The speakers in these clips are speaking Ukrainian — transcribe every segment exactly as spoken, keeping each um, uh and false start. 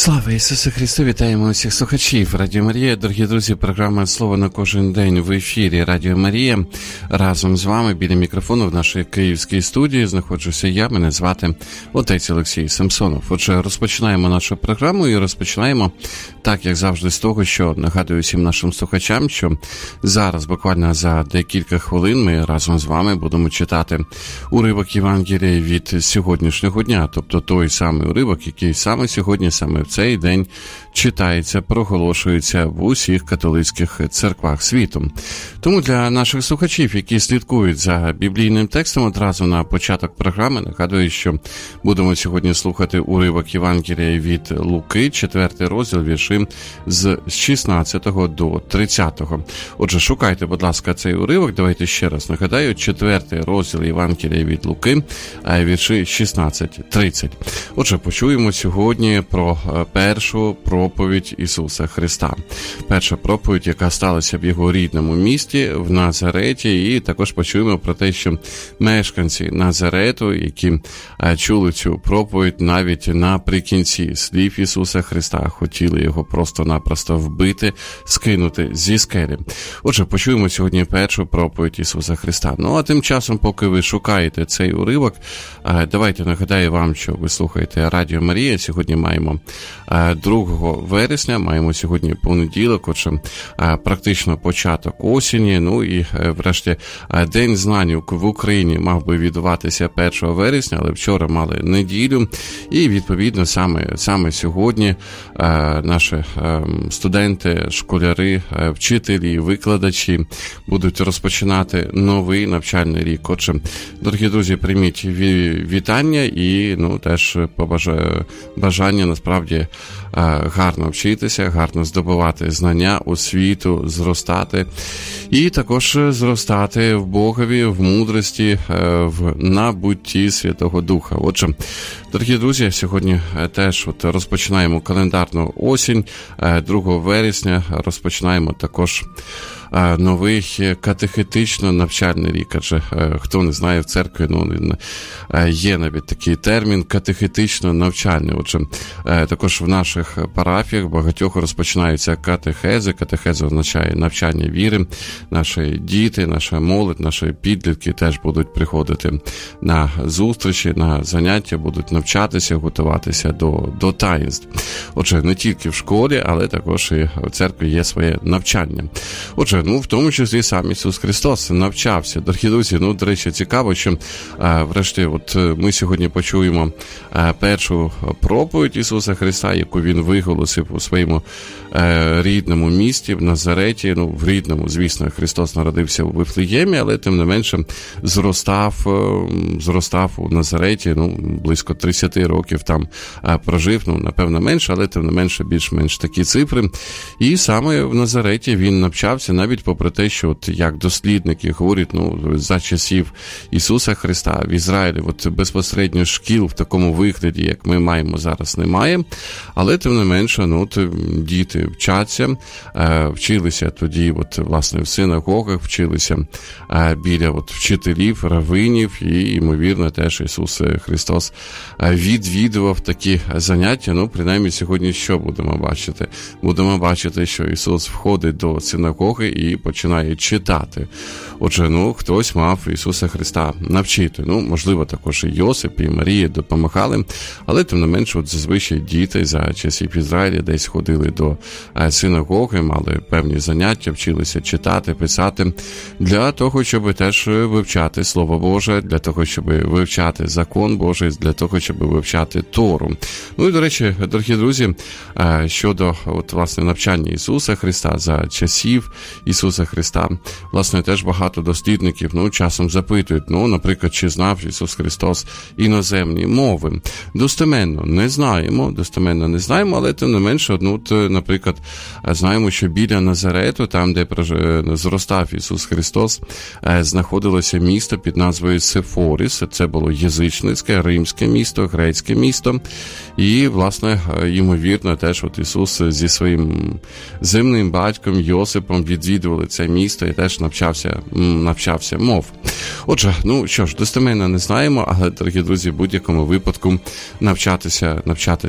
Слава Ісусу Христу! Вітаємо усіх слухачів Радіо Марія. Дорогі друзі, програма «Слово на кожен день» в ефірі Радіо Марія. Разом з вами біля мікрофону в нашій київській студії знаходжуся я, мене звати отець Олексій Самсонов. Отже, розпочинаємо нашу програму і розпочинаємо, так як завжди, з того, що нагадую всім нашим слухачам, що зараз, буквально за декілька хвилин, ми разом з вами будемо читати уривок Євангелія від сьогоднішнього дня, тобто той самий уривок, який саме сьогодні, саме в цей день читається, проголошується в усіх католицьких церквах світу. Тому для наших слухачів, які слідкують за біблійним текстом, одразу на початок програми нагадую, що будемо сьогодні слухати уривок Євангелія від Луки, четвертий розділ, вірші з шістнадцятого до тридцятого. Отже, шукайте, будь ласка, цей уривок. Давайте ще раз нагадаю, четвертий розділ Євангелія від Луки, вірші шістнадцять тридцять. Отже, почуємо сьогодні про першу проповідь Ісуса Христа. Перша проповідь, яка сталася в його рідному місті, в Назареті, і також почуємо про те, що мешканці Назарету, які чули цю проповідь, навіть наприкінці слів Ісуса Христа хотіли його просто-напросто вбити, скинути зі скелі. Отже, почуємо сьогодні першу проповідь Ісуса Христа. Ну, а тим часом, поки ви шукаєте цей уривок, давайте нагадаю вам, що ви слухаєте Радіо Марія. Сьогодні маємо другого вересня, маємо сьогодні понеділок, отже, практично початок осені, ну і врешті День знань в Україні мав би відбуватися першого вересня, але вчора мали неділю, і відповідно саме, саме сьогодні наші студенти, школяри, вчителі, викладачі будуть розпочинати новий навчальний рік. Отже, дорогі друзі, прийміть вітання і, ну, теж побажаю бажання насправді гарно вчитися, гарно здобувати знання, освіту, зростати і також зростати в Богові, в мудрості, в набутті Святого Духа. Отже, дорогі друзі, сьогодні теж от розпочинаємо календарну осінь, другого вересня розпочинаємо також новий катехетично-навчальний рік. Адже хто не знає, в церкві ну, є навіть такий термін катехетично-навчальний. Отже, також в наших парафіях багатьох розпочинаються катехези. Катехеза означає навчання віри. Наші діти, наша молодь, наші підлітки теж будуть приходити на зустрічі, на заняття, будуть навчатися, готуватися до, до таїнств. Отже, не тільки в школі, але також і в церкві є своє навчання. Отже, ну, в тому числі сам Ісус Христос навчався. Дорогі друзі, ну, до речі, цікаво, що а, врешті от ми сьогодні почуємо а, першу проповідь Ісуса Христа, яку Він виголосив у своєму а, рідному місті, в Назареті. Ну, в рідному, звісно, Христос народився у Вифлеємі, але тим не менше зростав, зростав у Назареті, ну, близько тридцять років там а, прожив, ну, напевно, менше, але тим не менше більш-менш такі цифри. І саме в Назареті він навчався, навіть попри те, що от як дослідники говорять, ну, за часів Ісуса Христа в Ізраїлі от безпосередньо шкіл в такому вигляді, як ми маємо зараз, немає, але тим не менше, ну, от діти вчаться, вчилися тоді, от, власне, в синагогах, вчилися біля от вчителів, равинів, і, ймовірно, теж Ісус Христос відвідував такі заняття. Ну, принаймні, сьогодні що будемо бачити? Будемо бачити, що Ісус входить до синагоги і починає читати. Отже, ну, хтось мав Ісуса Христа навчити. Ну, можливо, також і Йосип, і Марія допомагали, але тим не менше, от зазвичай діти за часів Ізраїля десь ходили до синагоги, мали певні заняття, вчилися читати, писати, для того, щоб теж вивчати Слово Боже, для того, щоб вивчати закон Божий, для того, щоб вивчати Тору. Ну і, до речі, дорогі друзі, щодо, от, власне, навчання Ісуса Христа за часів Ісуса Христа, власне, теж багато дослідників, ну, часом запитують, ну, наприклад, чи знав Ісус Христос іноземні мови. Достеменно не знаємо, достеменно не знаємо, але тим не менше, ну, от, наприклад, знаємо, що біля Назарету, там, де зростав Ісус Христос, знаходилося місто під назвою Сефорис. Це було язичницьке, римське місто, грецьке місто. І, власне, ймовірно, теж от Ісус зі своїм земним батьком Йосипом відвідували це місто і теж навчався, навчався мов. Отже, ну що ж, достеменно не знаємо, але, дорогі друзі, в будь-якому випадку навчатися, навчатися є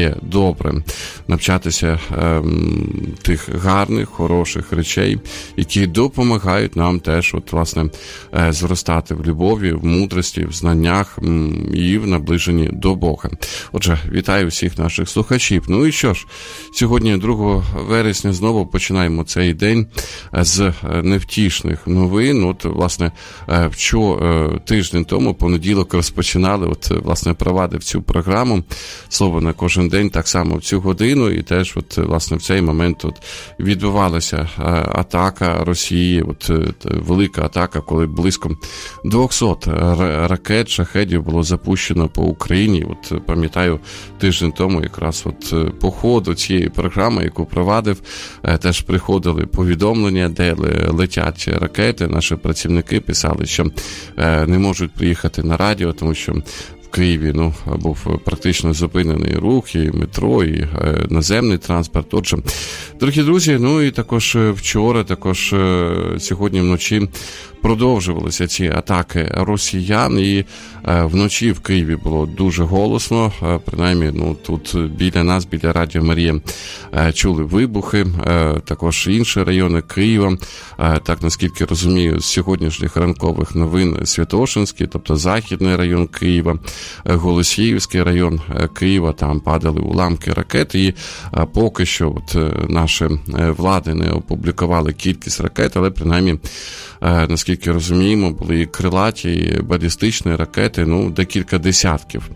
є добре. Навчатися е, тих гарних, хороших речей, які допомагають нам теж, от, власне, е, зростати в любові, в мудрості, в знаннях м, і в наближенні до Бога. Отже, вітаю всіх наших слухачів. Ну і що ж, сьогодні, другого вересня, знову починаємо цей день з невтішних новин. От, власне, вчора, тиждень тому, понеділок, розпочинали, от, власне, провадив цю програму «Слово на кожен день», так само в цю годину, і теж, от, власне, в цей момент от, відбувалася атака Росії, от, велика атака, коли близько двісті ракет, шахедів було запущено по Україні. От, пам'ятаю, тиждень тому якраз от по ходу цієї програми, яку провадив, теж приходили повідомлення, де летять ракети. Наші працівники писали, що не можуть приїхати на радіо, тому що в Києві ну, був практично зупинений рух, і метро, і е, наземний транспорт. Отже, дорогі друзі, ну і також вчора, також е, сьогодні вночі продовжувалися ці атаки росіян, і е, вночі в Києві було дуже голосно, е, принаймні, ну, тут біля нас, біля Радіо Марія, е, чули вибухи, е, також інші райони Києва, е, так, наскільки розумію, з сьогоднішніх ранкових новин Святошинський, тобто Західний район Києва, е, Голосіївський район е, Києва, там падали уламки ракет, і е, поки що от, е, наші е, влади не опублікували кількість ракет, але принаймні, е, наскільки розуміємо, були і крилаті, і балістичні ракети, ну, декілька десятків.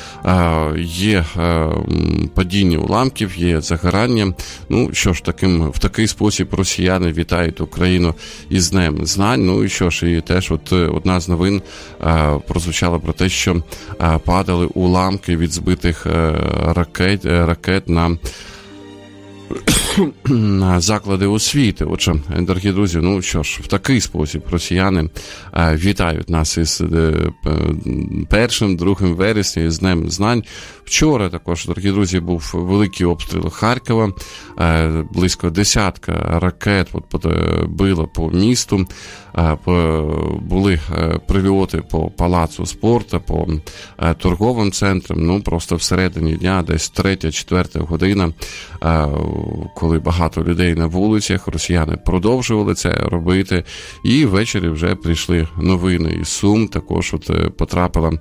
Є падіння уламків, є загорання. Ну, що ж, таким, в такий спосіб росіяни вітають Україну із Днем Знань. Ну, і що ж, і теж от одна з новин прозвучала про те, що падали уламки від збитих ракет, ракет на заклади освіти. Отже, дорогі друзі, ну що ж, в такий спосіб росіяни е, вітають нас із е, першим, другим вересня, із Днем Знань. Вчора також, дорогі друзі, був великий обстріл Харкова, е, близько десятка ракет от, било по місту, е, по, були е, прильоти по палацу спорту, по е, торговим центрам, ну просто всередині дня, десь третя-четверта година, е, коли багато людей на вулицях, росіяни продовжували це робити, і ввечері вже прийшли новини із Сум, також от потрапила,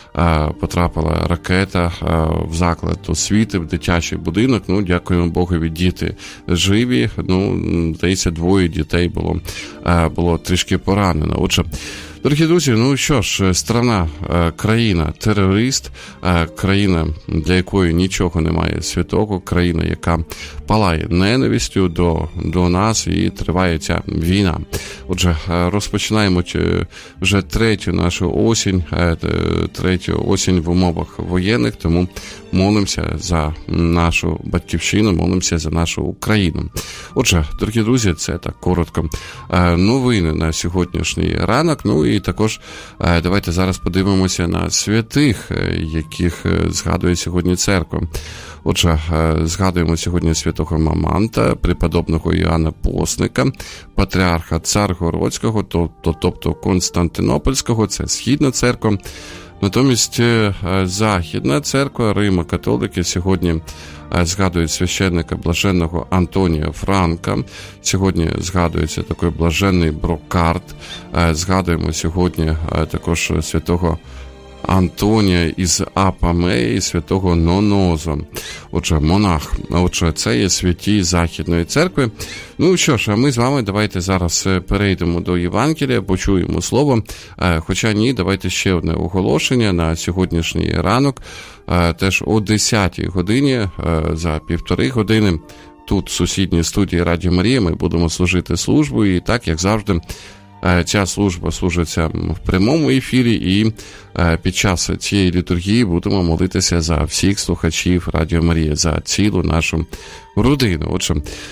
потрапила ракета в заклад освіти, в дитячий будинок. Ну, дякуємо Богові, діти живі, ну, здається, двоє дітей було, було трішки поранено. Отже, дорогі друзі, ну що ж, страна, країна терорист, країна, для якої нічого немає святого, країна, яка палає ненавистю до, до нас, і триває ця війна. Отже, розпочинаємо вже третю нашу осінь, третю осінь в умовах воєнних, тому молимося за нашу батьківщину, молимося за нашу Україну. Отже, дорогі друзі, це так коротко новини на сьогоднішній ранок. Ну і також давайте зараз подивимося на святих, яких згадує сьогодні церква. Отже, згадуємо сьогодні святого Маманта, преподобного Іоанна Постника, патріарха Царгородського, тобто Константинопольського, це Східна церква. Натомість Західна церква, Римо-католики, сьогодні згадують священника блаженного Антонія Франка, сьогодні згадується такий блаженний Брокарт, згадуємо сьогодні також святого Антонія із Апамеї, святого Ноноза. Отже, монах. Отже, це є святі Західної церкви. Ну що ж, а ми з вами давайте зараз перейдемо до Євангелія, почуємо слово. Хоча ні, давайте ще одне оголошення на сьогоднішній ранок. Теж о десятій годині, за півтори години, тут в сусідній студії Радіо Марія ми будемо служити службу. І так, як завжди, ця служба служиться в прямому ефірі, і під час цієї літургії будемо молитися за всіх слухачів Радіо Марія, за цілу нашу родину. Отже,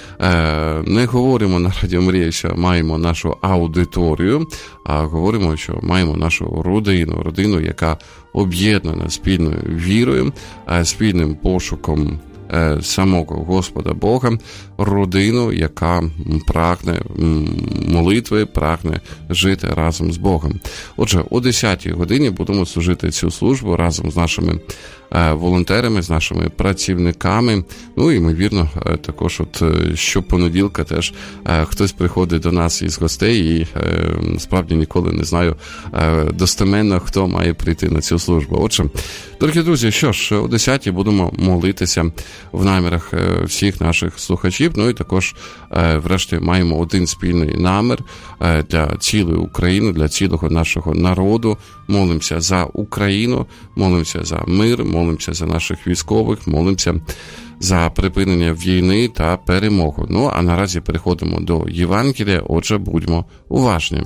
не говоримо на Радіо Марія, що маємо нашу аудиторію, а говоримо, що маємо нашу родину, родину, яка об'єднана спільною вірою, спільним пошуком самого Господа Бога, родину, яка прагне молитви, прагне жити разом з Богом. Отже, о десятій годині будемо служити цю службу разом з нашими волонтерами, з нашими працівниками. Ну і, ймовірно, також от щопонеділка теж хтось приходить до нас із гостей, і справді ніколи не знаю достеменно, хто має прийти на цю службу. Отже, дорогі друзі, що ж, о десятій будемо молитися в намірах всіх наших слухачів. Ну і також, врешті, маємо один спільний намір для цілої України, для цілого нашого народу. Молимося за Україну, молимося за мир, молимося за наших військових, молимося за припинення війни та перемогу. Ну, а наразі переходимо до Євангелія, отже, будьмо уважні.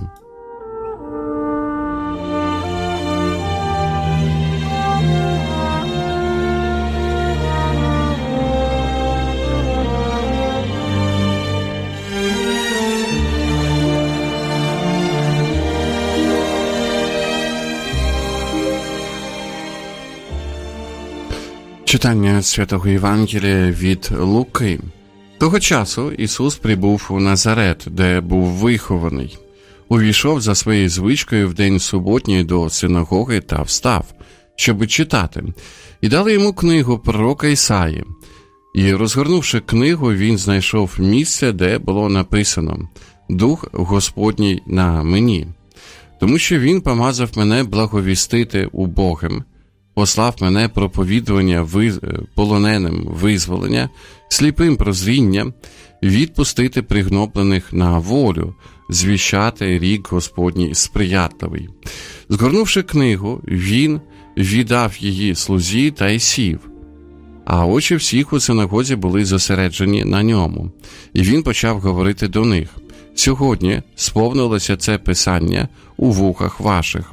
Читання Святого Євангелія від Луки. Того часу Ісус прибув у Назарет, де був вихований. Увійшов за своєю звичкою в день суботній до синагоги та встав, щоби читати. І дали йому книгу пророка Ісаї. І, розгорнувши книгу, він знайшов місце, де було написано «Дух Господній на мені». Тому що він помазав мене благовістити убогим, послав мене проповідування виз... полоненим визволення, сліпим прозріння, відпустити пригноблених на волю, звіщати рік Господній сприятливий. Згорнувши книгу, він віддав її слузі та й сів. А очі всіх у синагозі були зосереджені на ньому. І він почав говорити до них: «Сьогодні сповнилося це писання у вухах ваших».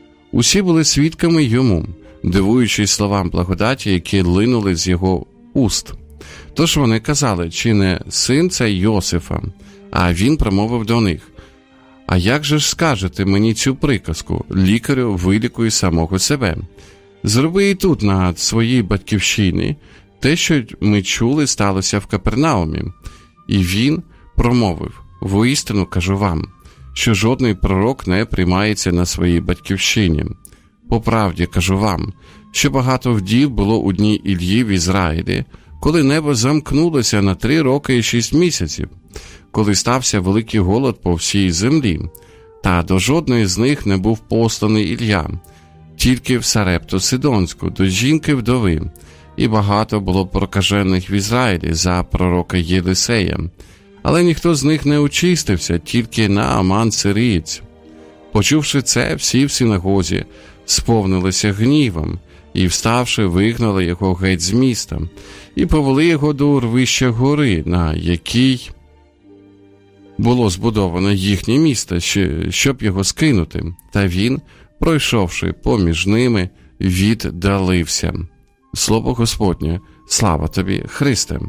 Усі були свідками йому, дивуючись словам благодаті, які линули з його уст. Тож вони казали, чи не син цей Йосифа? А він промовив до них: «А як же ж скажете мені цю приказку? Лікарю, вилікуй самого себе. Зроби і тут, на своїй батьківщині, те, що ми чули, сталося в Капернаумі». І він промовив: «Воістину кажу вам, що жодний пророк не приймається на своїй батьківщині. По правді кажу вам, що багато вдів було у дні Іллі в Ізраїлі, коли небо замкнулося на три роки і шість місяців, коли стався великий голод по всій землі, та до жодної з них не був посланий Ілля, тільки в Сарепту Сидонську, до жінки-вдови, і багато було прокажених в Ізраїлі за пророка Єлисея, але ніхто з них не очистився, тільки Нааман сирієць». Почувши це, всі в синагозі сповнилися гнівом, і, вставши, вигнали його геть з міста, і повели його до урвища гори, на якій було збудовано їхнє місто, щоб його скинути. Та він, пройшовши поміж ними, віддалився. Слово Господнє, слава тобі, Христе!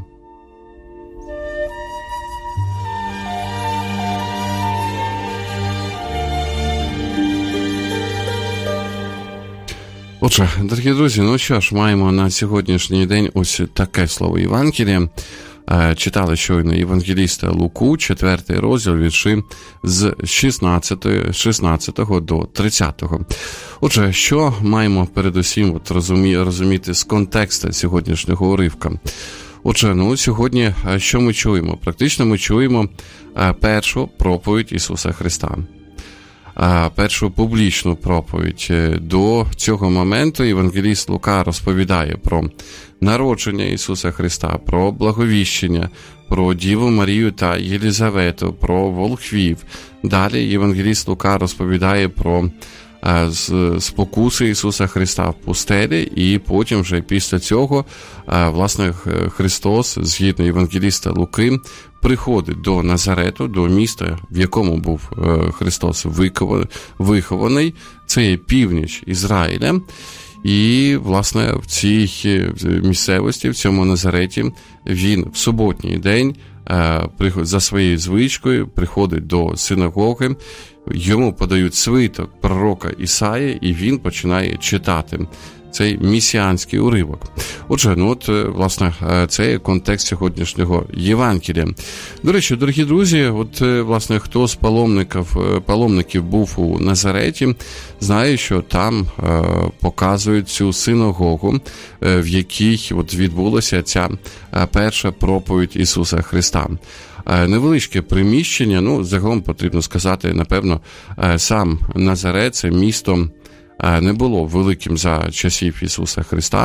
Отже, дорогі друзі, ну що ж, маємо на сьогоднішній день ось таке слово Євангелія. Читали щойно євангеліста Луку, четвертий розділ, вірші з шістнадцятого до тридцятого. Отже, що маємо передусім от розумі, розуміти з контексту сьогоднішнього уривка? Отже, ну сьогодні що ми чуємо? Практично ми чуємо першу проповідь Ісуса Христа. Першу публічну проповідь. До цього моменту євангеліст Лука розповідає про народження Ісуса Христа, про благовіщення, про Діву Марію та Єлизавету, про волхвів. Далі євангеліст Лука розповідає про спокуси Ісуса Христа в пустелі, і потім вже після цього, власне, Христос, згідно євангеліста Луки, приходить до Назарету, до міста, в якому був Христос вихований. Це є північ Ізраїля. І, власне, в цій місцевості, в цьому Назареті, він в суботній день за своєю звичкою приходить до синагоги, йому подають свиток пророка Ісаї, і він починає читати. цей місіанський уривок. Отже, ну от, власне, це є контекст сьогоднішнього Євангелія. До речі, дорогі друзі, от, власне, хто з паломників, паломників був у Назареті, знає, що там е, показують цю синагогу, е, в якій от відбулася ця е, перша проповідь Ісуса Христа. Е, невеличке приміщення, ну, загалом потрібно сказати, напевно, е, сам Назарет, це місто, не було великим за часів Ісуса Христа.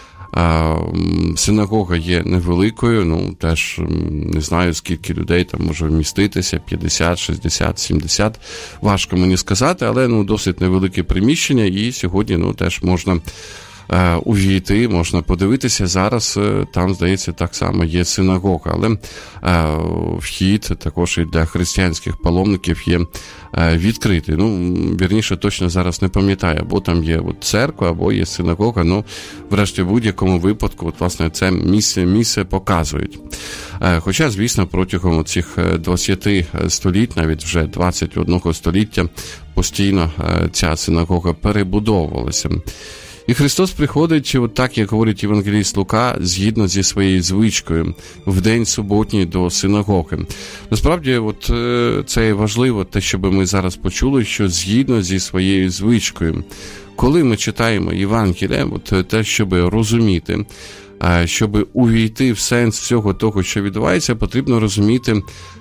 Синагога є невеликою, ну, теж не знаю, скільки людей там може вміститися, п'ятдесят, шістдесят, сімдесят, важко мені сказати, але, ну, досить невелике приміщення, і сьогодні, ну, теж можна увійти, можна подивитися. Зараз там, здається, так само є синагога, але вхід також і для християнських паломників є відкритий. Ну, вірніше, точно зараз не пам'ятаю, або там є от церква, або є синагога, ну, врешті, в будь-якому випадку, от, власне, це місце, місце показують. Хоча, звісно, протягом цих двадцяти століть, навіть вже двадцять одного століття, постійно ця синагога перебудовувалася. І Христос приходить, от так, як говорить євангеліст Лука, згідно зі своєю звичкою, в день суботній до синагоги. Насправді, от це важливо, те, щоб ми зараз почули, що згідно зі своєю звичкою. Коли ми читаємо Євангелія, от те, щоб розуміти, щоб увійти в сенс всього того, що відбувається, потрібно розуміти,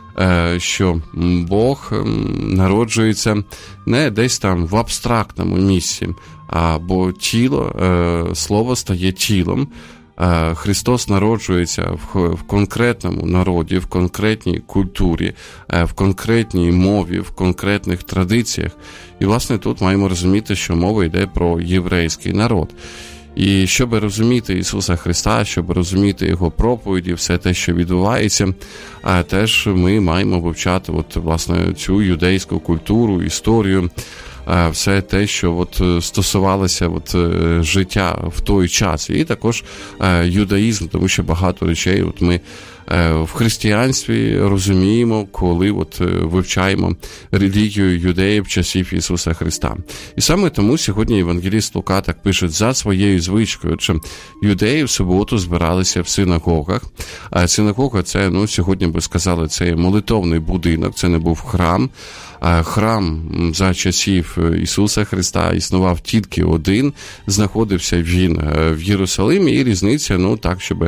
що Бог народжується не десь там в абстрактному місці, або тіло, слово стає тілом. Христос народжується в конкретному народі, в конкретній культурі, в конкретній мові, в конкретних традиціях. І, власне, тут маємо розуміти, що мова йде про єврейський народ. І щоб розуміти Ісуса Христа, щоб розуміти Його проповіді, все те, що відбувається, теж ми маємо вивчати от, власне, цю юдейську культуру, історію, все те, що от стосувалося от життя в той час. І також юдаїзм, тому що багато речей от ми в християнстві розуміємо, коли от вивчаємо релігію юдеїв часів Ісуса Христа. І саме тому сьогодні євангеліст Лука так пише: за своєю звичкою, що юдеї в суботу збиралися в синагогах. А синагога – це, ну, сьогодні би сказали, це молитовний будинок, це не був храм. Храм за часів Ісуса Христа існував тільки один, знаходився він в Єрусалимі, і різниця, ну, так, щоб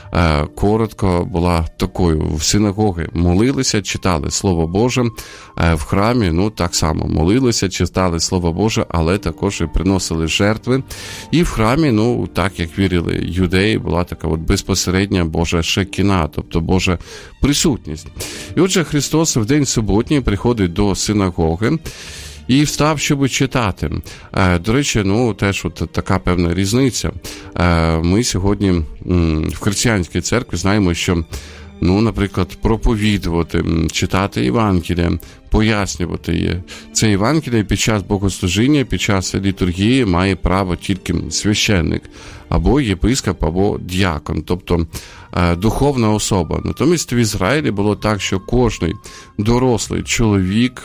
коротко була такою. В синагоги молилися, читали Слово Боже, в храмі, ну, так само молилися, читали Слово Боже, але також і приносили жертви. І в храмі, ну, так як вірили юдеї, була така от безпосередня Божа шекіна, тобто Божа присутність. І отже, Христос в день суботній приходить до синагоги і встав, щоб читати. До речі, ну, теж от така певна різниця. Ми сьогодні в християнській церкві знаємо, що, ну, наприклад, проповідувати, читати Євангелія, пояснювати це Євангеліє під час богослужіння, під час літургії має право тільки священник, або єпископ, або діакон, тобто духовна особа. Натомість в Ізраїлі було так, що кожний дорослий чоловік,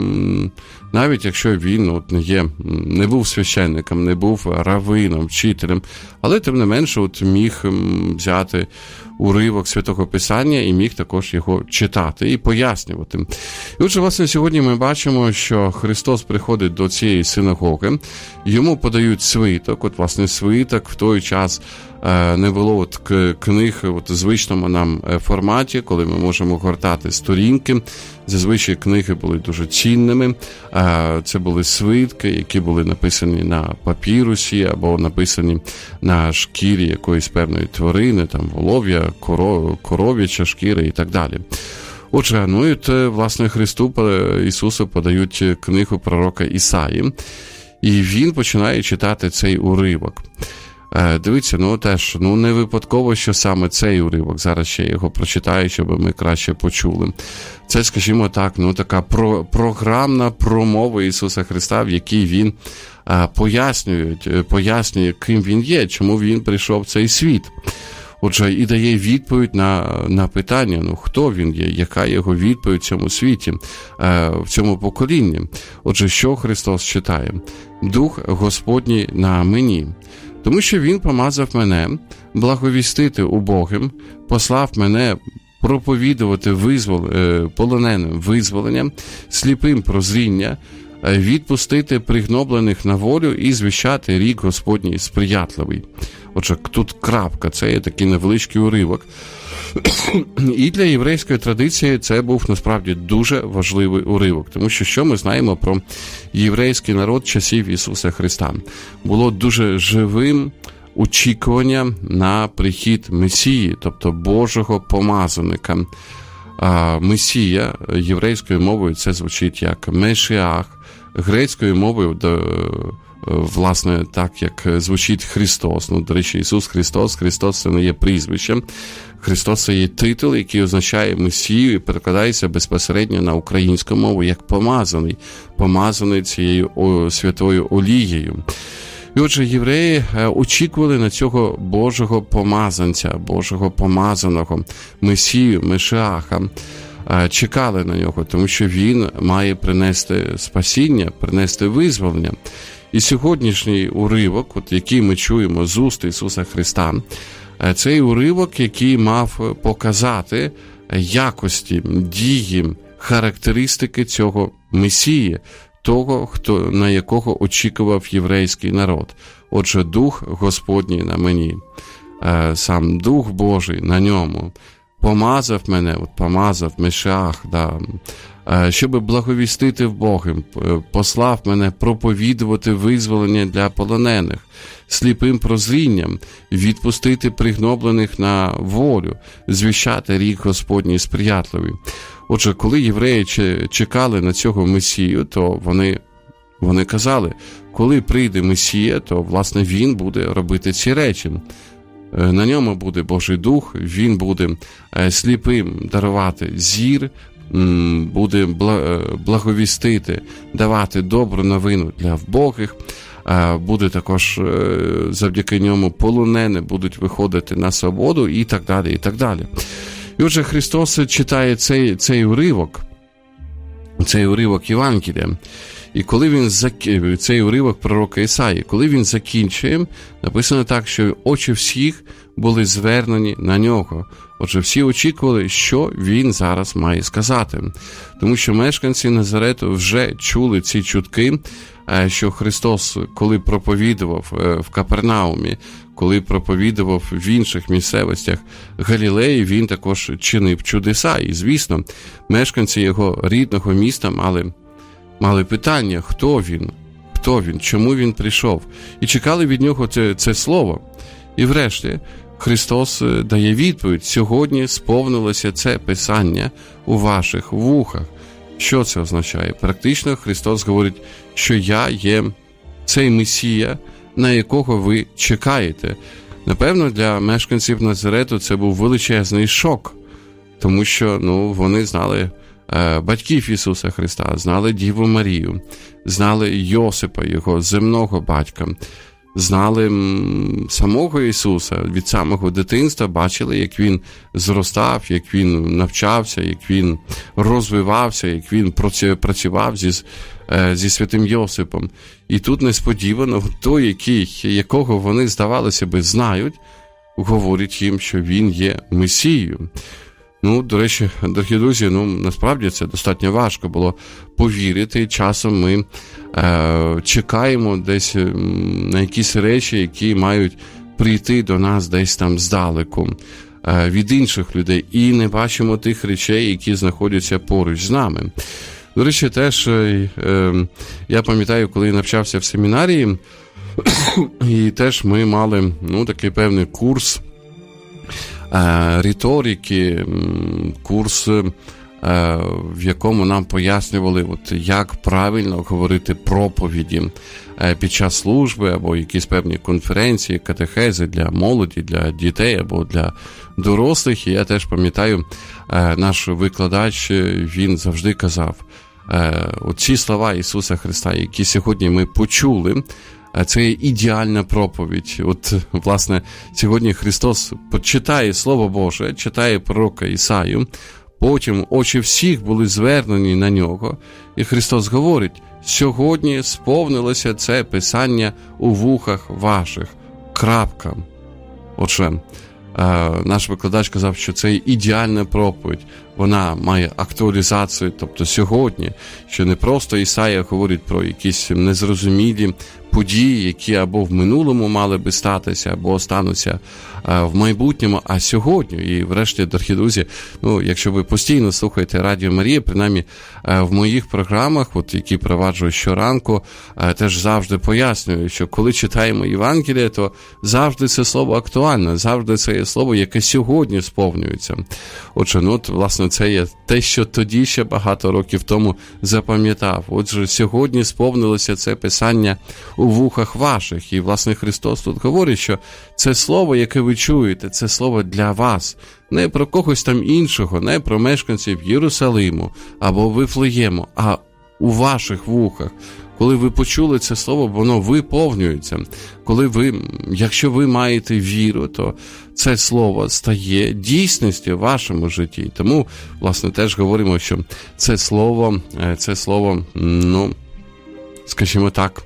навіть якщо він от не є, не був священником, не був раввином, вчителем, але тим не менше от міг взяти уривок Святого Писання і міг також його читати і пояснювати. І отже, власне, сьогодні ми бачимо, що Христос приходить до цієї синагоги, йому подають свиток, от, власне, свиток в той час не було от книг от, в звичному нам форматі, коли ми можемо гортати сторінки. Зазвичай книги були дуже цінними. Це були свитки, які були написані на папірусі або написані на шкірі якоїсь певної тварини, там волов'я, коров, коров'яча шкіра і так далі. Отже, ну і от, власне, Христу, Ісусу подають книгу пророка Ісаї, і він починає читати цей уривок. Дивіться, ну теж, ну не випадково, що саме цей уривок, зараз ще його прочитаю, щоб ми краще почули. Це, скажімо так, ну така про, програмна промова Ісуса Христа, в якій він а, пояснює, пояснює, ким він є, чому він прийшов в цей світ. Отже, і дає відповідь на, на питання, ну хто він є, яка його відповідь в цьому світі, в цьому поколінні. Отже, що Христос читає? «Дух Господній на мені, Тому що він помазав мене благовістити убогим, послав мене проповідувати визвол, полоненим визволення, сліпим прозріння, відпустити пригноблених на волю і звіщати рік Господній сприятливий. Отже, тут крапка, це є такий невеличкий уривок. І для єврейської традиції це був насправді дуже важливий уривок, тому що що ми знаємо про єврейський народ часів Ісуса Христа? Було дуже живим очікування на прихід Месії, тобто Божого помазаника. А Месія єврейською мовою це звучить як Мешіах, грецькою мовою, власне, так як звучить Христос. Ну, до речі, Ісус Христос, Христос це не є прізвище. Христос це є титул, який означає Месію і перекладається безпосередньо на українську мову як помазаний, помазаний цією святою олією. І отже, євреї очікували на цього Божого помазанця, Божого помазаного, Месію, Мешіаха, чекали на нього, тому що він має принести спасіння, принести визволення. І сьогоднішній уривок, от який ми чуємо з уст Ісуса Христа, цей уривок, який мав показати якості, дії, характеристики цього Месії, того, хто, на якого очікував єврейський народ. Отже, Дух Господній на мені, сам Дух Божий на ньому, помазав мене, от помазав Мешіах, да, щоб благовістити вбогим, послав мене проповідувати визволення для полонених, сліпим прозрінням, відпустити пригноблених на волю, звіщати рік Господній сприятливий. Отже, коли євреї чекали на цього Месію, то вони, вони казали, коли прийде Месія, то, власне, він буде робити ці речі. На ньому буде Божий Дух, він буде сліпим дарувати зір, буде благовістити, давати добру новину для вбогих, буде також завдяки ньому полонені будуть виходити на свободу і так далі, і так далі. І отже, Христос читає цей, цей уривок, цей уривок Євангелія, і коли він зак... цей уривок пророка Ісаї, коли він закінчує, написано так, що очі всіх були звернені на нього. Отже, всі очікували, що він зараз має сказати. Тому що мешканці Назарету вже чули ці чутки, що Христос, коли проповідував в Капернаумі, коли проповідував в інших місцевостях Галілеї, він також чинив чудеса. І, звісно, мешканці його рідного міста мали, мали питання, хто він, хто він, чому він прийшов. І чекали від нього це, це слово. І врешті Христос дає відповідь: сьогодні сповнилося це писання у ваших вухах. Що це означає? Практично Христос говорить, що я є цей Месія, на якого ви чекаєте. Напевно, для мешканців Назарету це був величезний шок, тому що ну, вони знали е, батьків Ісуса Христа, знали Діву Марію, знали Йосипа, його земного батька, знали м, самого Ісуса від самого дитинства, бачили, як Він зростав, як Він навчався, як Він розвивався, як Він працював зі, зі святим Йосипом. І тут несподівано той, який, якого вони, здавалося би, знають, говорить їм, що Він є Месією. Ну, до речі, дорогі друзі, ну, насправді це достатньо важко було повірити. Часом ми е, чекаємо десь на якісь речі, які мають прийти до нас десь там здалеку, е, від інших людей, і не бачимо тих речей, які знаходяться поруч з нами. До речі, теж е, е, я пам'ятаю, коли я навчався в семінарії, і теж ми мали, ну, такий певний курс риторики, курс, в якому нам пояснювали, от, як правильно говорити проповіді під час служби або якісь певні конференції, катехези для молоді, для дітей або для дорослих. І я теж пам'ятаю, наш викладач, він завжди казав, оці слова Ісуса Христа, які сьогодні ми почули, це ідеальна проповідь. От, власне, сьогодні Христос читає Слово Боже, читає пророка Ісаю, потім очі всіх були звернені на нього, і Христос говорить: сьогодні сповнилося це писання у вухах ваших. Крапка. Отже, наш викладач казав, що це ідеальна проповідь. Вона має актуалізацію, тобто сьогодні, що не просто Ісая говорить про якісь незрозумілі події, які або в минулому мали би статися, або стануться в майбутньому, а сьогодні. І врешті, дорогі друзі, ну, якщо ви постійно слухаєте Радіо Марія, принаймні в моїх програмах, от, які проваджую щоранку, теж завжди пояснюю, що коли читаємо Євангеліє, то завжди це слово актуальне, завжди це є слово, яке сьогодні сповнюється. Отже, ну, от, власне, це є те, що тоді ще багато років тому запам'ятав. Отже, сьогодні сповнилося це писання у вухах ваших. І, власне, Христос тут говорить, що це слово, яке ви чуєте, це слово для вас. Не про когось там іншого, не про мешканців Єрусалиму або Вифлеєму, а у ваших вухах. Коли ви почули це слово, воно виповнюється. Коли ви, якщо ви маєте віру, то це слово стає дійсністю в вашому житті. Тому, власне, теж говоримо, що це слово, це слово, ну, скажімо так,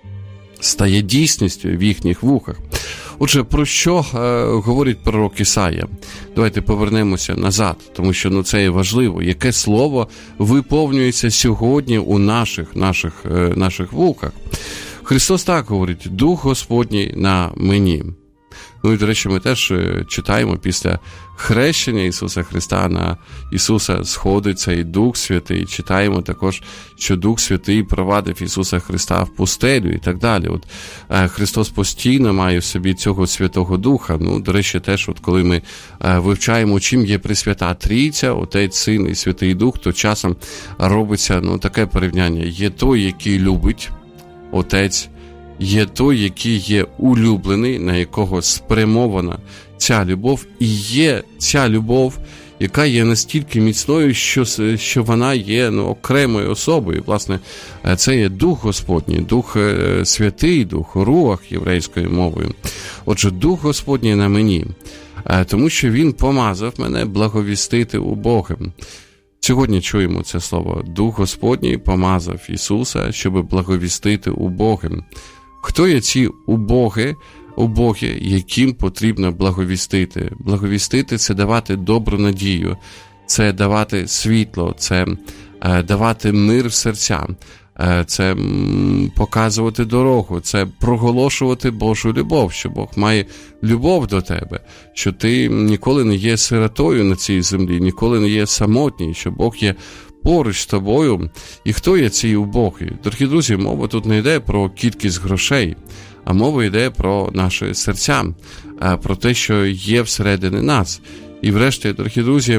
стає дійсністю в їхніх вухах. Отже, про що е, говорить пророк Ісая? Давайте повернемося назад, тому що ну, це є важливо. Яке слово виповнюється сьогодні у наших, наших, е, наших вухах? Христос так говорить: «Дух Господній на мені». Ну і, до речі, ми теж читаємо після хрещення Ісуса Христа на Ісуса сходить цей Дух Святий. Читаємо також, що Дух Святий провадив Ісуса Христа в пустелю і так далі. От Христос постійно має в собі цього Святого Духа. Ну, до речі, теж, от коли ми вивчаємо, чим є Пресвята Трійця, Отець, Син і Святий Дух, то часом робиться, ну, таке порівняння. Є той, який любить, Отець, є той, який є улюблений, на якого спрямована ця любов, і є ця любов, яка є настільки міцною, що, що вона є ну, окремою особою. Власне, це є Дух Господній, Дух Святий, Дух Руах єврейською мовою. Отже, Дух Господній на мені, тому що Він помазав мене благовістити убогим. Сьогодні чуємо це слово. Дух Господній помазав Ісуса, щоб благовістити убогим. Хто є ці убоги, убоги, яким потрібно благовістити? Благовістити – це давати добру надію, це давати світло, це е, давати мир в серця, е, це м, показувати дорогу, це проголошувати Божу любов, що Бог має любов до тебе, що ти ніколи не є сиротою на цій землі, ніколи не є самотній, що Бог є поруч з тобою. І хто є ці убогі? Дорогі друзі, мова тут не йде про кількість грошей, а мова йде про наші серця, про те, що є всередині нас. І врешті, дорогі друзі,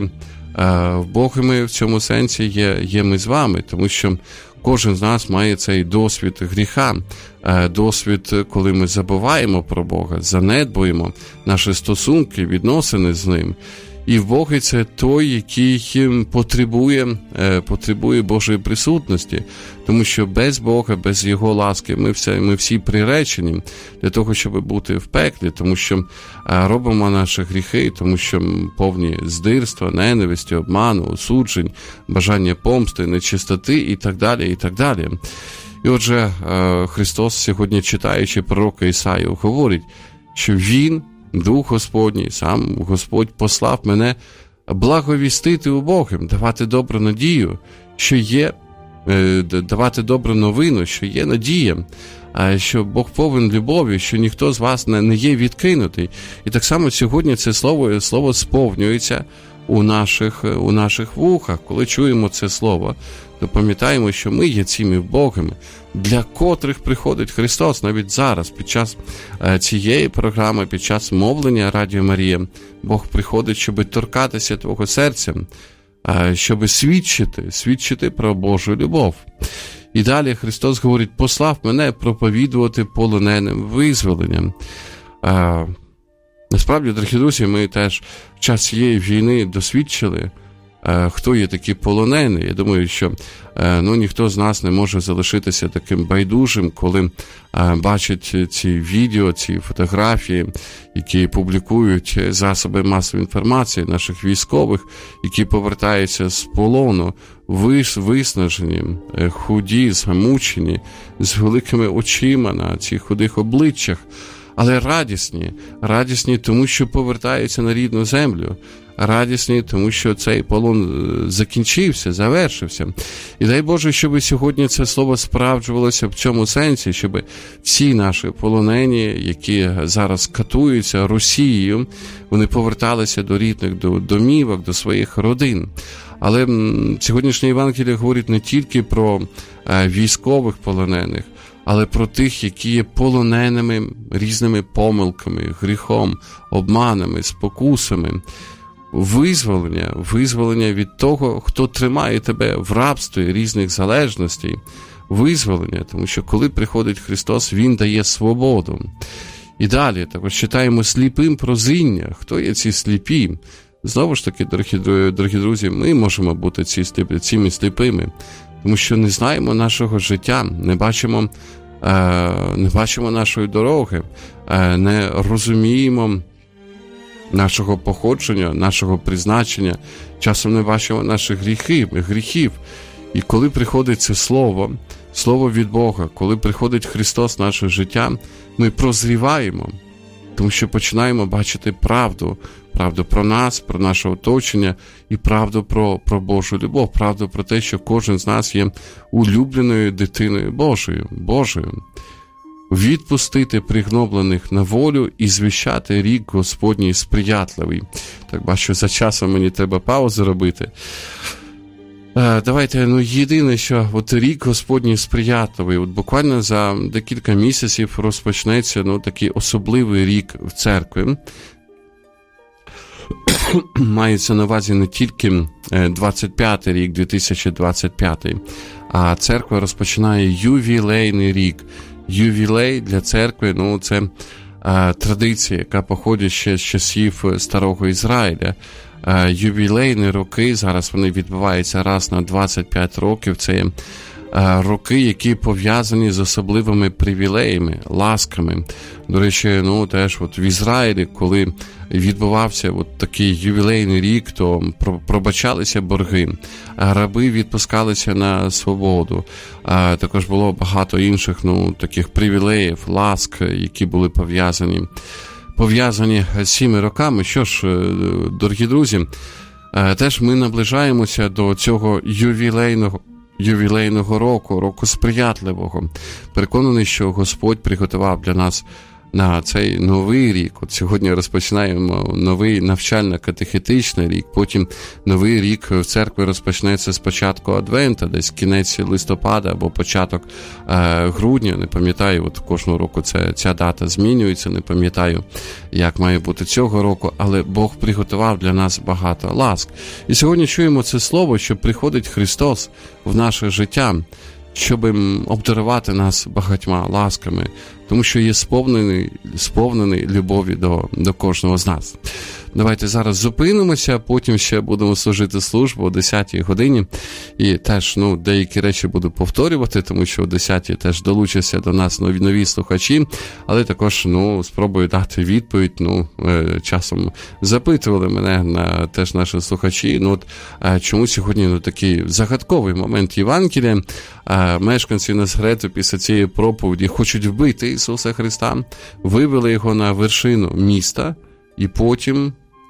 вбогими в цьому сенсі є, є ми з вами, тому що кожен з нас має цей досвід гріха, досвід, коли ми забуваємо про Бога, занедбуємо наші стосунки, відносини з Ним. І вбогий – це той, який потребує, потребує Божої присутності, тому що без Бога, без Його ласки ми, все, ми всі приречені для того, щоб бути в пеклі, тому що робимо наші гріхи, тому що повні здирства, ненависті, обману, осуджень, бажання помсти, нечистоти і так далі, і так далі. І отже, Христос сьогодні, читаючи пророка Ісаю, говорить, що Він, Дух Господній, сам Господь послав мене благовістити убогим, давати добру надію, що є, давати добру новину, що є надія, що Бог повен любові, що ніхто з вас не є відкинутий. І так само сьогодні це слово, слово сповнюється у наших, у наших вухах. Коли чуємо це слово, то пам'ятаємо, що ми є цими вбогими, для котрих приходить Христос навіть зараз, під час цієї програми, під час мовлення Радіо Марія. Бог приходить, щоб торкатися твого серця, щоб свідчити, свідчити про Божу любов. І далі Христос говорить: послав мене проповідувати полоненим визволенням. Насправді, дорогі друзі, ми теж в час цієї війни досвідчили, хто є такі полонені. Я думаю, що ну, ніхто з нас не може залишитися таким байдужим, коли бачить ці відео, ці фотографії, які публікують засоби масової інформації наших військових, які повертаються з полону, виснажені, худі, замучені, з великими очима на цих худих обличчях. але радісні. Радісні, тому що повертаються на рідну землю. Радісні, тому що цей полон закінчився, завершився. І дай Боже, щоб сьогодні це слово справджувалося в цьому сенсі, щоб всі наші полонені, які зараз катуються Росією, вони поверталися до рідних до домівок, до своїх родин. Але сьогоднішнє Євангеліє говорить не тільки про військових полонених, але про тих, які є полоненими різними помилками, гріхом, обманами, спокусами. Визволення, визволення від того, хто тримає тебе в рабстві різних залежностей. Визволення, тому що коли приходить Христос, Він дає свободу. І далі також читаємо сліпим прозріння. Хто є ці сліпі? Знову ж таки, дорогі, дорогі друзі, ми можемо бути ці сліпі, цими сліпими, тому що не знаємо нашого життя, не бачимо, е, не бачимо нашої дороги, е, не розуміємо нашого походження, нашого призначення, часом не бачимо наших гріхів, гріхів. І коли приходить це слово, слово від Бога, коли приходить Христос в наше життя, ми прозріваємо, тому що починаємо бачити правду, правду про нас, про наше оточення і правду про, про Божу любов, правду про те, що кожен з нас є улюбленою дитиною Божою, Божою. Відпустити пригноблених на волю і звіщати рік Господній сприятливий. Так, бачу, за часом мені треба паузу робити. Е, давайте, ну, єдине, що от рік Господній сприятливий, от буквально за декілька місяців розпочнеться, ну, такий особливий рік в церкві. Мається на увазі не тільки двадцять п'ятий рік, дві тисячі двадцять п'ятий, а церква розпочинає ювілейний рік. Ювілей для церкви, ну, це а, традиція, яка походить ще з часів Старого Ізраїля. А, ювілейні роки, зараз вони відбуваються раз на двадцять п'ять років, це а, роки, які пов'язані з особливими привілеями, ласками. До речі, ну, теж от в Ізраїлі, коли відбувався от такий ювілейний рік, то пробачалися борги, раби відпускалися на свободу. А також було багато інших, ну, таких привілеїв, ласк, які були пов'язані, пов'язані з цими роками. Що ж, дорогі друзі, теж ми наближаємося до цього ювілейного ювілейного року, року сприятливого. Переконаний, що Господь приготував для нас на цей новий рік. От сьогодні розпочинаємо новий навчально-катехетичний рік, потім новий рік в церкві розпочнеться з початку Адвента, десь кінець листопада або початок е, грудня, не пам'ятаю, от кожного року це, ця дата змінюється, не пам'ятаю, як має бути цього року, але Бог приготував для нас багато ласк. І сьогодні чуємо це слово, що приходить Христос в наше життя, щоб обдарувати нас багатьма ласками, тому що є сповнений, сповнений любові до, до кожного з нас. Давайте зараз зупинимося, потім ще будемо служити службу о десятій годині. І теж, ну, деякі речі буду повторювати, тому що о десятій теж долучаться до нас нові, нові слухачі, але також, ну, спробую дати відповідь. Ну, часом запитували мене на, теж наші слухачі, ну, от, чому сьогодні, ну, такий загадковий момент Євангелія. Мешканці Назарету після цієї проповіді хочуть вбити Ісуса Христа, вивели його на вершину міста і потім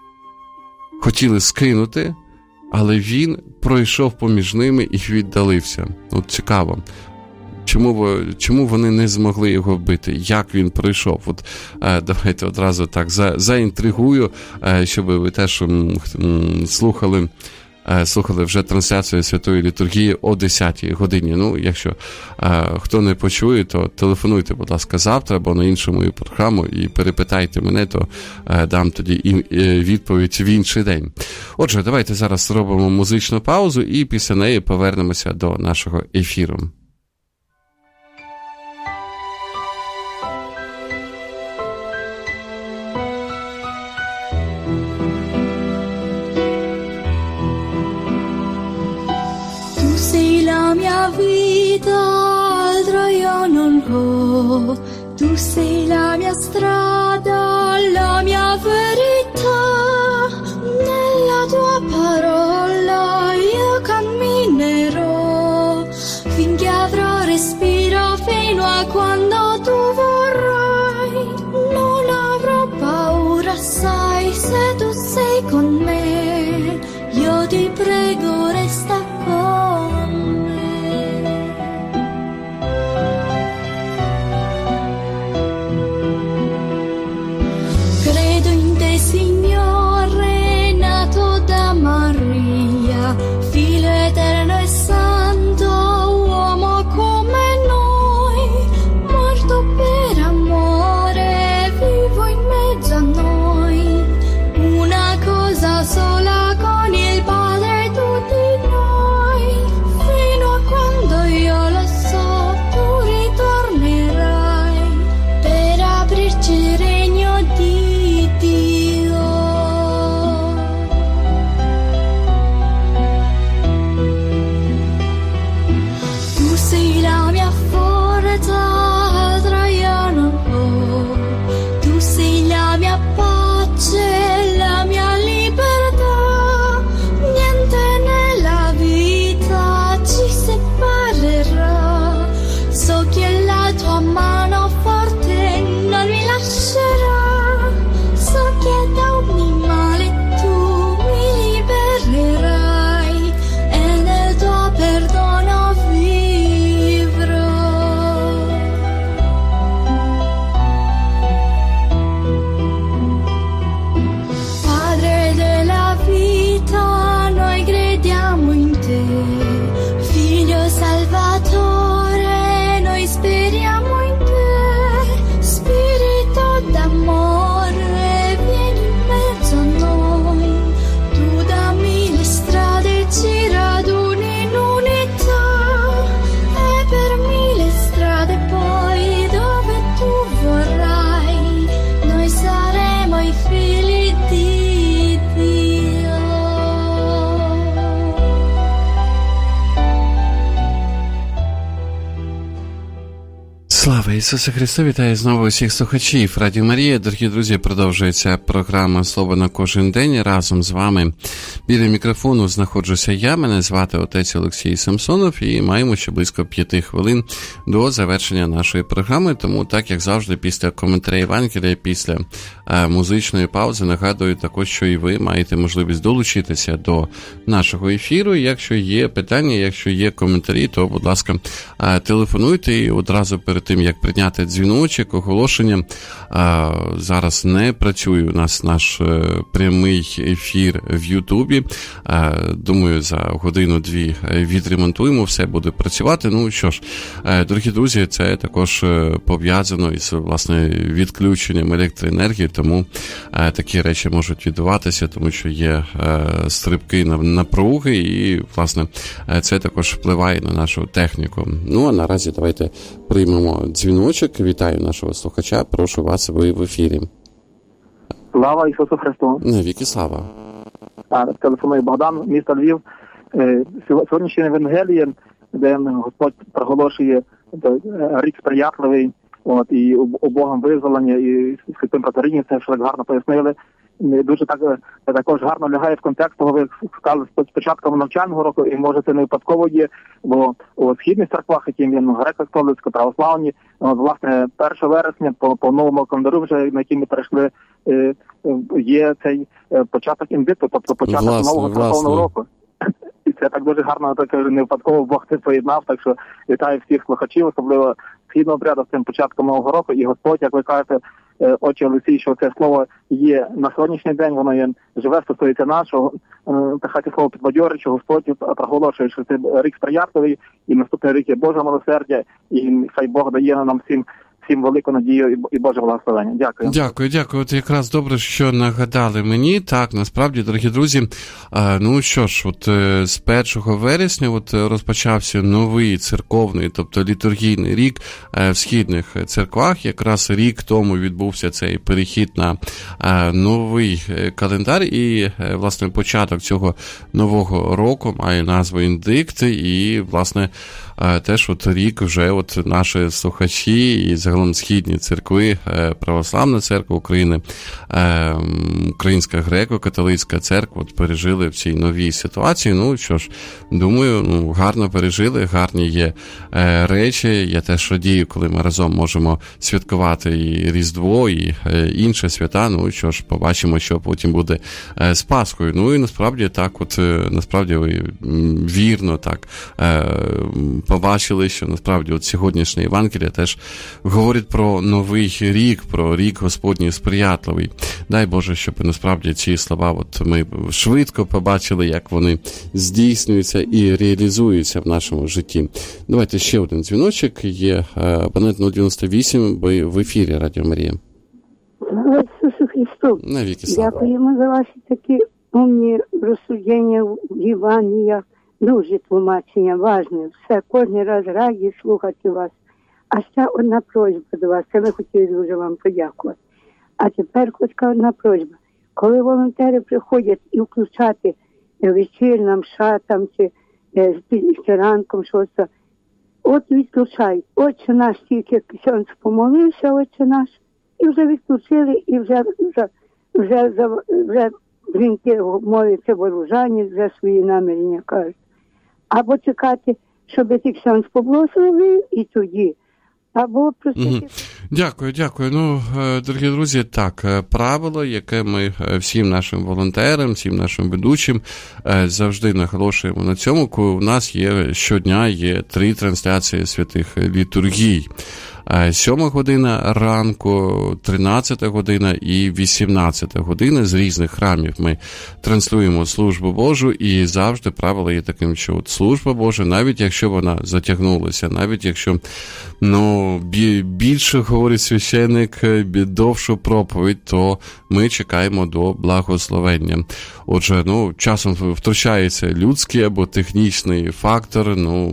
хотіли скинути, але він пройшов поміж ними і віддалився. От цікаво, чому, чому вони не змогли його вбити, як він пройшов. От е, давайте одразу так за, заінтригую, е, щоб ви теж м, м, слухали слухали вже трансляцію Святої Літургії о десятій годині. Ну, якщо е, хто не почує, то телефонуйте, будь ласка, завтра або на іншу мою програму і перепитайте мене, то е, дам тоді і, е, відповідь в інший день. Отже, давайте зараз зробимо музичну паузу і після неї повернемося до нашого ефіру. Vita, altro io non ho, tu sei la mia strada, la mia verità, nella tua parola io camminerò, finché avrò respiro fino a quando tu vorrai, no ti prego resta con me. Credo in te, Signore, nato da Maria, Figlio eterno e santo, uomo come noi, morto per amore, vivo in mezzo a noi. Una cosa sola con il Padre, tutti noi, fino a quando io lo so, tu ritornerai per aprirci il regno di Dio. Tu sei la mia forza, altra io non ho. Tu sei la mia pace, la mia libertà. Niente nella vita ci separerà. So che la tua mano forte non mi lascerà. So che da ogni male tu mi libererai e nel tuo perdono vivrò. Padre della vita, noi crediamo in te. Figlio Salvatore, noi speriamo in te. Spirito d'amore, vieni in mezzo a noi. Tu dammi le strade, ci raduni in unità. E per mille strade poi dove tu vorrai, noi saremo i figli di Dio. Слава Ісусу Христу! Вітаю знову усіх слухачів Радіо Марія. Дорогі друзі, продовжується програма «Слово на кожен день». Разом з вами біля мікрофону знаходжуся я. Мене звати отець Олексій Самсонов і маємо ще близько п'яти хвилин до завершення нашої програми. Тому, так як завжди, після коментаря Євангелія, після е, музичної паузи, нагадую також, що і ви маєте можливість долучитися до нашого ефіру. Якщо є питання, якщо є коментарі, то, будь ласка, е, телефонуйте і одразу перед тим, як прийняти дзвіночок, оголошення. А, зараз не працює у нас наш е, прямий ефір в Ютубі. А, думаю, за годину-дві відремонтуємо, все буде працювати. Ну що ж, е, дорогі друзі, це також е, пов'язано із, власне, відключенням електроенергії, тому е, такі речі можуть відбуватися, тому що є е, стрибки на напруги і, власне, е, це також впливає на нашу техніку. Ну, а наразі давайте приймемо дзвіночок. Вітаю нашого слухача. Прошу вас, ви в ефірі. Слава Ісусу Христу. Навіки слава. Телефонує Богдан, місто Львів. Сьогоднішнє Євангеліє, де Господь проголошує рік сприятливий, от, і у Богом визволення, і святим Патерині, це що так гарно пояснили. Дуже так, також гарно лягає в контекст того, ви сказали, з початку навчального року, і може це не випадково є, бо у східних церквах, які він греко-католицько, православні, от, власне, першого вересня по, по новому календарю, вже на який ми перейшли, є цей початок індиту, тобто початок власне, нового церковного року. І це так дуже гарно, так не випадково Бог це поєднав, так що вітаю всіх слухачів, особливо східного обряду з цим початком нового року. І Господь, як ви кажете, отче Олексій, що це слово є на сьогоднішній день, воно є живе, стосується нашого, та хай це слово підбадьорить, що Господь проголошує, що це рік сприятливий, і наступний рік є Боже милосердя, і хай Бог дає нам всім всім велику надію і Боже благословення. Дякую. Дякую, дякую. От якраз добре, що нагадали мені. Так, насправді, дорогі друзі, ну що ж, от з першого вересня от розпочався новий церковний, тобто літургійний рік в східних церквах. Якраз рік тому відбувся цей перехід на новий календар і, власне, початок цього нового року має назву Індикт і, власне, теж от рік вже от наші слухачі і загалом загалом східні церкви, Православна церква України, Українська греко-католицька церква от пережили в цій новій ситуації. Ну, що ж, думаю, ну, гарно пережили, гарні є речі. Я теж радію, коли ми разом можемо святкувати і Різдво, і інші свята. Ну, що ж, побачимо, що потім буде з Пасхою. Ну, і насправді так, от, насправді ви вірно так побачили, що насправді от сьогоднішнє Євангеліє теж говорить про новий рік, про рік Господній сприятливий. Дай Боже, щоб насправді ці слова от ми швидко побачили, як вони здійснюються і реалізуються в нашому житті. Давайте ще один дзвіночок. Є абонент нуль дев'яносто вісім, ви в ефірі Радіо Марія. Слава Ісусу Христу. Навіки слава. Дякуємо за ваші такі умні розсудження в Євангеліях. Дуже тлумачення, важне. Все, кожен раз раді слухати вас. А ще одна просьба до вас. Це ми хотіли дуже вам подякувати. А тепер хоч одна просьба. Коли волонтери приходять і включати вечірням, шатам, чи, чи ранком щось, от відключають. Отче наш, тільки ксьонц помолився, Отче наш, і вже відключили, і вже, вже, вже, вже, вже жінки моляться вооружання, вже свої намірення кажуть. Або чекати, щоб ті ксьонц поблагословив, і тоді. Або просити... Угу. Дякую, дякую. Ну, дорогі друзі, так, правило, яке ми всім нашим волонтерам, всім нашим ведучим завжди наголошуємо на цьому, коли у нас є щодня є три трансляції святих літургій. Сьома година ранку, тринадцята година і вісімнадцята година з різних храмів ми транслюємо службу Божу, і завжди правило є таким, що от служба Божа, навіть якщо вона затягнулася, навіть якщо ну, більше говорить священник, довшу проповідь, то ми чекаємо до благословення. Отже, ну, часом втручається людський або технічний фактор, ну,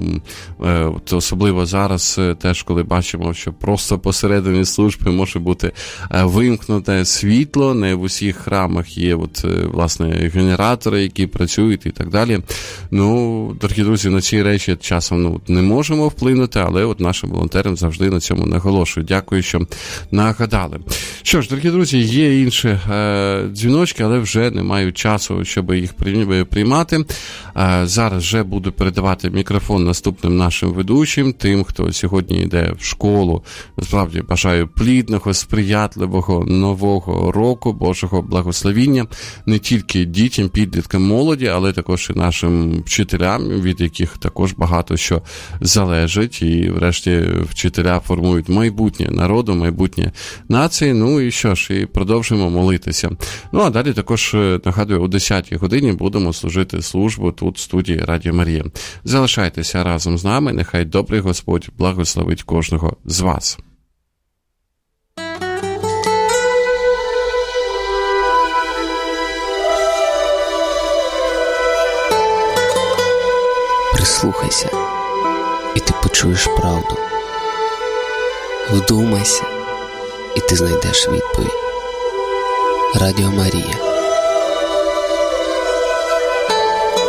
особливо зараз теж, коли бачимо, що просто посередині служби може бути вимкнуте світло, не в усіх храмах є от, власне, генератори, які працюють і так далі. Ну, дорогі друзі, на ці речі часом ну, не можемо вплинути, але от нашим волонтерам завжди на цьому наголошую. Дякую, що нагадали. Що ж, дорогі друзі, є інші е, дзвіночки, але вже не маю часу, щоб їх приймати. Е, зараз вже буду передавати мікрофон наступним нашим ведучим, тим, хто сьогодні йде в школу. Насправді бажаю плідного, сприятливого нового року, Божого благословіння не тільки дітям, підліткам, молоді, але також і нашим вчителям, від яких також багато що залежить. І врешті вчителя формують майбутнє народу, майбутнє нації. Ну і що ж, і продовжуємо молитися. Ну а далі також, нагадую, о десятій годині будемо служити службу тут в студії Радіо Марія. Залишайтеся разом з нами, нехай добрий Господь благословить кожного з вас. Прислухайся, і ти почуєш правду. Вдумайся, і ти знайдеш відповідь. Радіо Марія.